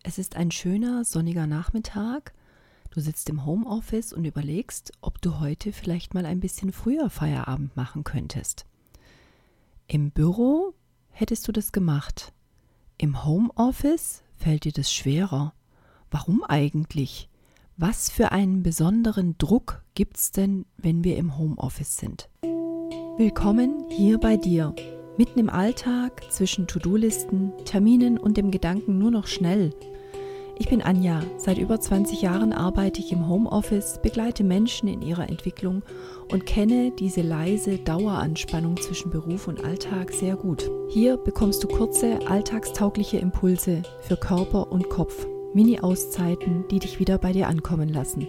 Es ist ein schöner, sonniger Nachmittag. Du sitzt im Homeoffice und überlegst, ob du heute vielleicht mal ein bisschen früher Feierabend machen könntest. Im Büro hättest du das gemacht. Im Homeoffice fällt dir das schwerer. Warum eigentlich? Was für einen besonderen Druck gibt's denn, wenn wir im Homeoffice sind? Willkommen hier bei dir, mitten im Alltag zwischen To-Do-Listen, Terminen und dem Gedanken nur noch schnell. Ich bin Anja, seit über 20 Jahren arbeite ich im Homeoffice, begleite Menschen in ihrer Entwicklung und kenne diese leise Daueranspannung zwischen Beruf und Alltag sehr gut. Hier bekommst du kurze, alltagstaugliche Impulse für Körper und Kopf, Mini-Auszeiten, die dich wieder bei dir ankommen lassen.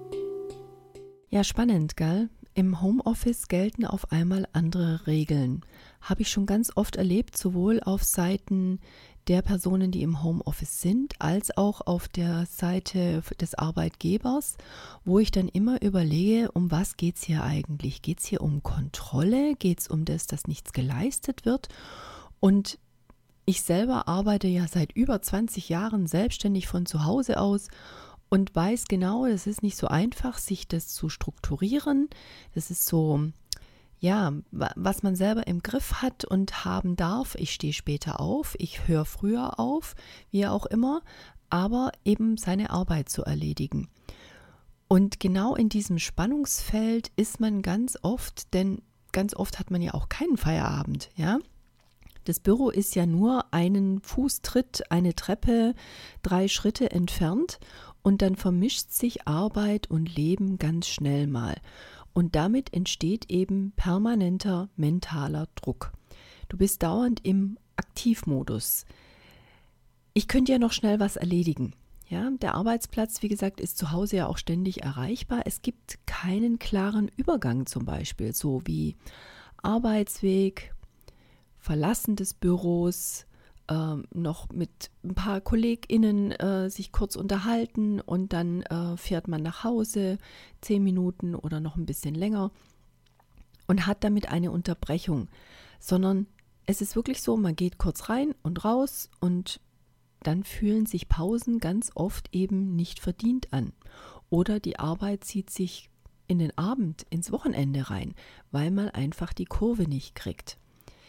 Ja, spannend, gell? Im Homeoffice gelten auf einmal andere Regeln. Habe ich schon ganz oft erlebt, sowohl auf Seiten der Personen, die im Homeoffice sind, als auch auf der Seite des Arbeitgebers, wo ich dann immer überlege, um was geht es hier eigentlich? Geht es hier um Kontrolle? Geht es um das, dass nichts geleistet wird? Und ich selber arbeite ja seit über 20 Jahren selbstständig von zu Hause aus und weiß genau, es ist nicht so einfach, sich das zu strukturieren. Das ist so, ja, was man selber im Griff hat und haben darf. Ich stehe später auf, ich höre früher auf, wie auch immer, aber eben seine Arbeit zu erledigen. Und genau in diesem Spannungsfeld ist man ganz oft, denn ganz oft hat man ja auch keinen Feierabend, ja. Das Büro ist ja nur einen Fußtritt, eine Treppe, 3 Schritte entfernt und dann vermischt sich Arbeit und Leben ganz schnell mal. Und damit entsteht eben permanenter mentaler Druck. Du bist dauernd im Aktivmodus. Ich könnte ja noch schnell was erledigen. Ja, der Arbeitsplatz, wie gesagt, ist zu Hause ja auch ständig erreichbar. Es gibt keinen klaren Übergang zum Beispiel, so wie Arbeitsweg, Verlassen des Büros, noch mit ein paar KollegInnen sich kurz unterhalten und dann fährt man nach Hause, 10 Minuten oder noch ein bisschen länger und hat damit eine Unterbrechung. Sondern es ist wirklich so, man geht kurz rein und raus und dann fühlen sich Pausen ganz oft eben nicht verdient an. Oder die Arbeit zieht sich in den Abend, ins Wochenende rein, weil man einfach die Kurve nicht kriegt.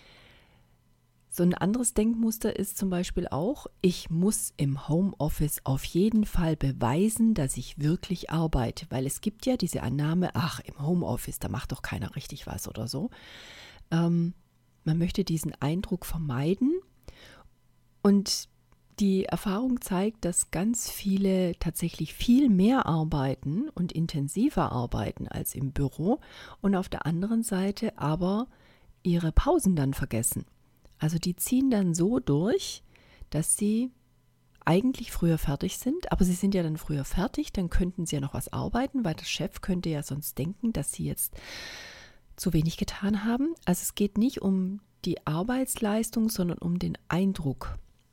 So ein anderes Denkmuster ist zum Beispiel auch, ich muss im Homeoffice auf jeden Fall beweisen, dass ich wirklich arbeite, weil es gibt ja diese Annahme, ach, im Homeoffice, da macht doch keiner richtig was oder so. Man möchte diesen Eindruck vermeiden und die Erfahrung zeigt, dass ganz viele tatsächlich viel mehr arbeiten und intensiver arbeiten als im Büro und auf der anderen Seite aber ihre Pausen dann vergessen. Also die ziehen dann so durch, dass sie eigentlich früher fertig sind, aber sie sind ja dann früher fertig, dann könnten sie ja noch was arbeiten, weil der Chef könnte ja sonst denken, dass sie jetzt zu wenig getan haben. Also es geht nicht um die Arbeitsleistung, sondern um den Eindruck.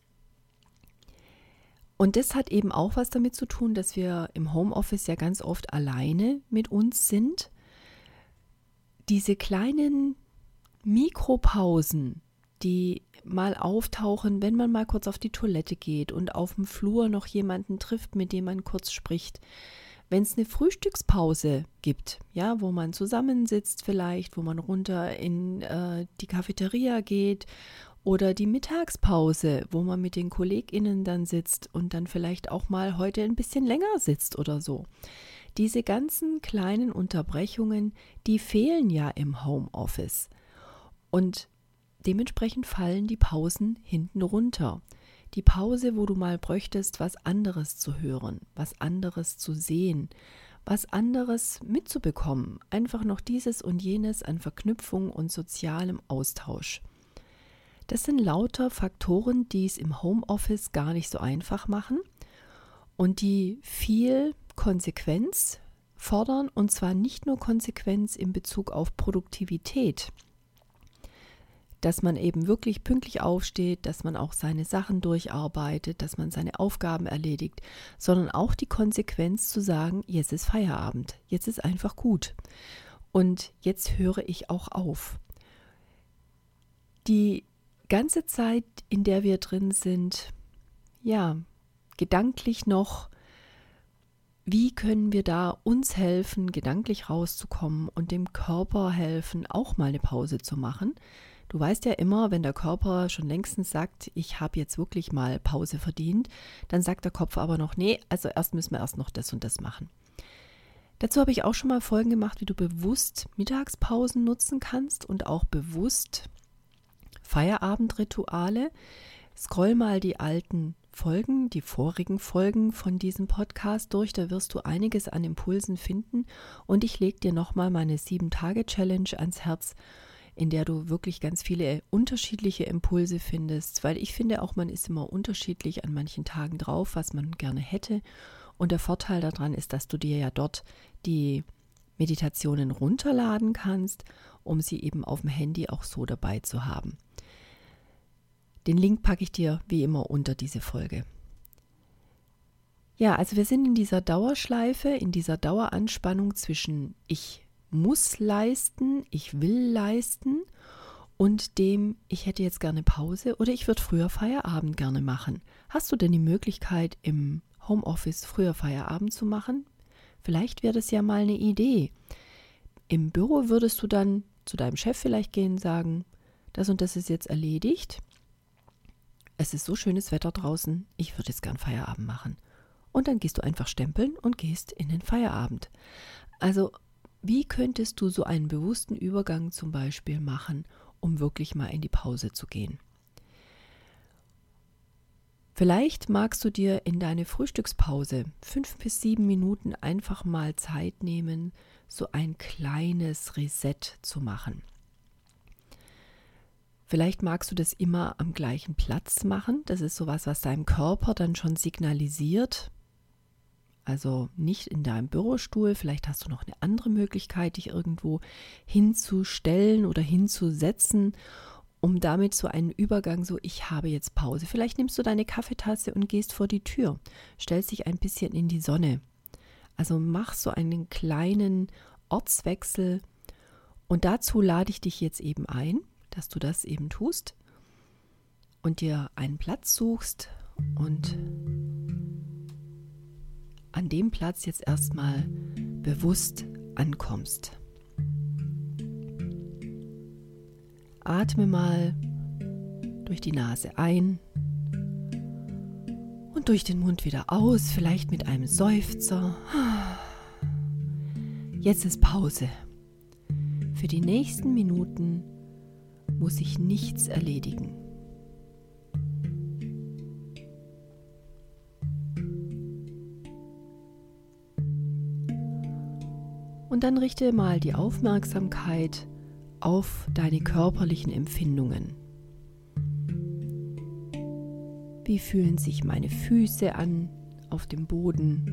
Und das hat eben auch was damit zu tun, dass wir im Homeoffice ja ganz oft alleine mit uns sind. Diese kleinen Mikropausen, die mal auftauchen, wenn man mal kurz auf die Toilette geht und auf dem Flur noch jemanden trifft, mit dem man kurz spricht. Wenn es eine Frühstückspause gibt, ja, wo man zusammensitzt vielleicht, wo man runter in die Cafeteria geht oder die Mittagspause, wo man mit den KollegInnen dann sitzt und dann vielleicht auch mal heute ein bisschen länger sitzt oder so. Diese ganzen kleinen Unterbrechungen, die fehlen ja im Homeoffice. Und dementsprechend fallen die Pausen hinten runter. Die Pause, wo du mal bräuchtest, was anderes zu hören, was anderes zu sehen, was anderes mitzubekommen. Einfach noch dieses und jenes an Verknüpfung und sozialem Austausch. Das sind lauter Faktoren, die es im Homeoffice gar nicht so einfach machen und die viel Konsequenz fordern, und zwar nicht nur Konsequenz in Bezug auf Produktivität, dass man eben wirklich pünktlich aufsteht, dass man auch seine Sachen durcharbeitet, dass man seine Aufgaben erledigt, sondern auch die Konsequenz zu sagen, jetzt ist Feierabend, jetzt ist einfach gut und jetzt höre ich auch auf. Die ganze Zeit, in der wir drin sind, ja, gedanklich noch, wie können wir da uns helfen, gedanklich rauszukommen und dem Körper helfen, auch mal eine Pause zu machen. Du weißt ja immer, wenn der Körper schon längstens sagt, ich habe jetzt wirklich mal Pause verdient, dann sagt der Kopf aber noch, nee, also erst müssen wir erst noch das und das machen. Dazu habe ich auch schon mal Folgen gemacht, wie du bewusst Mittagspausen nutzen kannst und auch bewusst Feierabendrituale. Scroll mal die alten Folgen, die vorigen Folgen von diesem Podcast durch, da wirst du einiges an Impulsen finden und ich lege dir nochmal meine 7-Tage-Challenge ans Herz, in der du wirklich ganz viele unterschiedliche Impulse findest, weil ich finde auch, man ist immer unterschiedlich an manchen Tagen drauf, was man gerne hätte. Und der Vorteil daran ist, dass du dir ja dort die Meditationen runterladen kannst, um sie eben auf dem Handy auch so dabei zu haben. Den Link packe ich dir wie immer unter diese Folge. Ja, also wir sind in dieser Dauerschleife, in dieser Daueranspannung zwischen ich muss leisten, ich will leisten und dem ich hätte jetzt gerne Pause oder ich würde früher Feierabend gerne machen. Hast du denn die Möglichkeit im Homeoffice früher Feierabend zu machen? Vielleicht wäre das ja mal eine Idee. Im Büro würdest du dann zu deinem Chef vielleicht gehen und sagen, das und das ist jetzt erledigt. Es ist so schönes Wetter draußen, ich würde jetzt gern Feierabend machen. Und dann gehst du einfach stempeln und gehst in den Feierabend. Also wie könntest du so einen bewussten Übergang zum Beispiel machen, um wirklich mal in die Pause zu gehen? Vielleicht magst du dir in deine Frühstückspause 5 bis 7 Minuten einfach mal Zeit nehmen, so ein kleines Reset zu machen. Vielleicht magst du das immer am gleichen Platz machen. Das ist sowas, was deinem Körper dann schon signalisiert. Also nicht in deinem Bürostuhl. Vielleicht hast du noch eine andere Möglichkeit, dich irgendwo hinzustellen oder hinzusetzen, um damit so einen Übergang, so ich habe jetzt Pause. Vielleicht nimmst du deine Kaffeetasse und gehst vor die Tür, stellst dich ein bisschen in die Sonne. Also mach so einen kleinen Ortswechsel und dazu lade ich dich jetzt eben ein, dass du das eben tust und dir einen Platz suchst und an dem Platz jetzt erstmal bewusst ankommst. Atme mal durch die Nase ein und durch den Mund wieder aus, vielleicht mit einem Seufzer. Jetzt ist Pause. Für die nächsten Minuten muss ich nichts erledigen. Und dann richte mal die Aufmerksamkeit auf deine körperlichen Empfindungen. Wie fühlen sich meine Füße an auf dem Boden?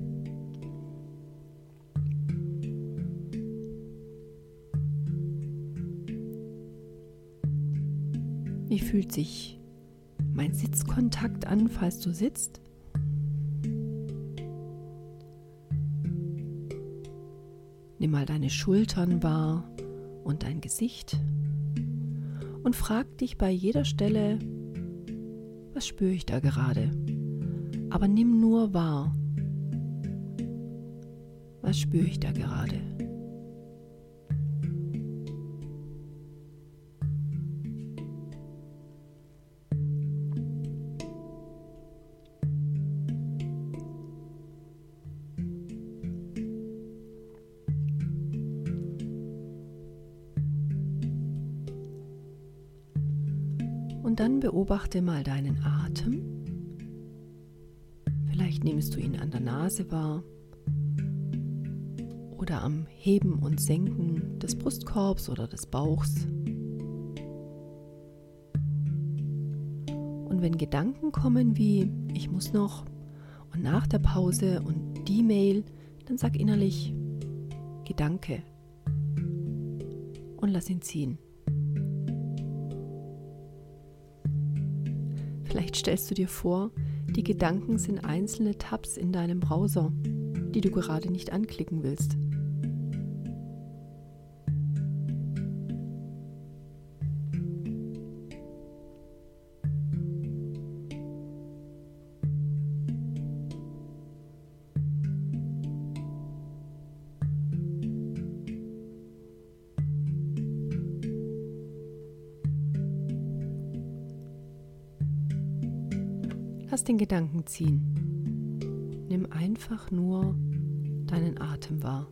Wie fühlt sich mein Sitzkontakt an, falls du sitzt? Nimm mal deine Schultern wahr und dein Gesicht und frag dich bei jeder Stelle, was spüre ich da gerade? Aber nimm nur wahr, was spüre ich da gerade? Und dann beobachte mal deinen Atem. Vielleicht nimmst du ihn an der Nase wahr oder am Heben und Senken des Brustkorbs oder des Bauchs. Und wenn Gedanken kommen wie, ich muss noch und nach der Pause und die Mail, dann sag innerlich Gedanke und lass ihn ziehen. Vielleicht stellst du dir vor, die Gedanken sind einzelne Tabs in deinem Browser, die du gerade nicht anklicken willst. lass den Gedanken ziehen. Nimm einfach nur deinen Atem wahr.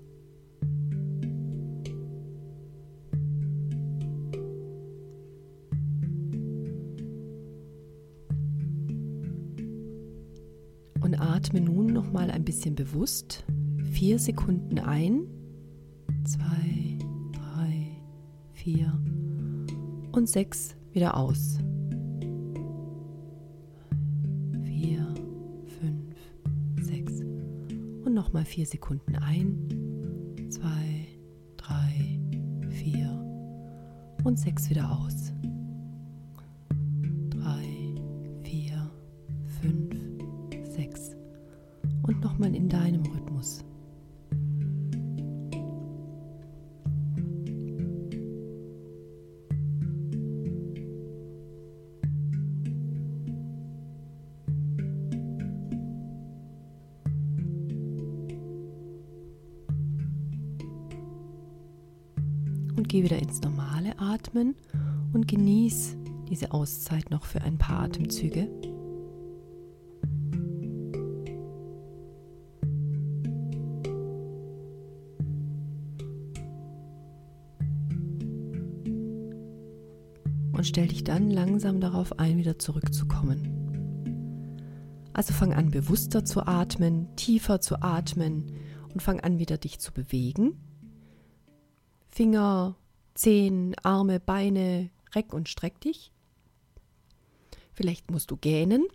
Und atme nun noch mal ein bisschen bewusst. 4 Sekunden ein, 2, 3, 4 und 6 wieder aus. 4, 5, 6 und nochmal 4 Sekunden ein, 2, 3, 4 und 6 wieder aus. 3, 4, 5, 6 und nochmal in deinem Rhythmus. Und geh wieder ins normale Atmen und genieß diese Auszeit noch für ein paar Atemzüge. Und stell dich dann langsam darauf ein, wieder zurückzukommen. Also fang an, bewusster zu atmen, tiefer zu atmen und fang an, wieder dich zu bewegen. Finger, Zehen, Arme, Beine, reck und streck dich. Vielleicht musst du gähnen.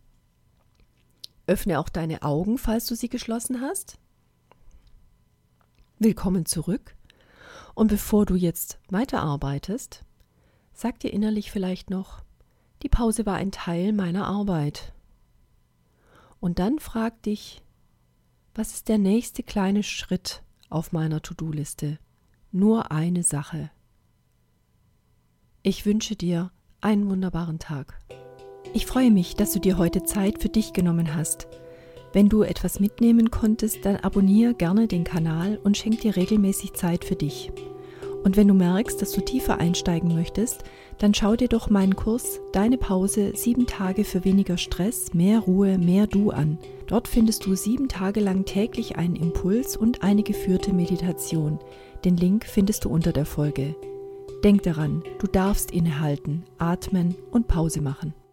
Öffne auch deine Augen, falls du sie geschlossen hast. Willkommen zurück. Und bevor du jetzt weiterarbeitest, sag dir innerlich vielleicht noch, die Pause war ein Teil meiner Arbeit. Und dann frag dich, was ist der nächste kleine Schritt auf meiner To-Do-Liste? Nur eine Sache. Ich wünsche dir einen wunderbaren Tag. Ich freue mich, dass du dir heute Zeit für dich genommen hast. Wenn du etwas mitnehmen konntest, dann abonniere gerne den Kanal und schenk dir regelmäßig Zeit für dich. Und wenn du merkst, dass du tiefer einsteigen möchtest, dann schau dir doch meinen Kurs Deine Pause 7 Tage für weniger Stress, mehr Ruhe, mehr Du an. Dort findest du 7 Tage lang täglich einen Impuls und eine geführte Meditation. Den Link findest du unter der Folge. Denk daran, du darfst innehalten, atmen und Pause machen.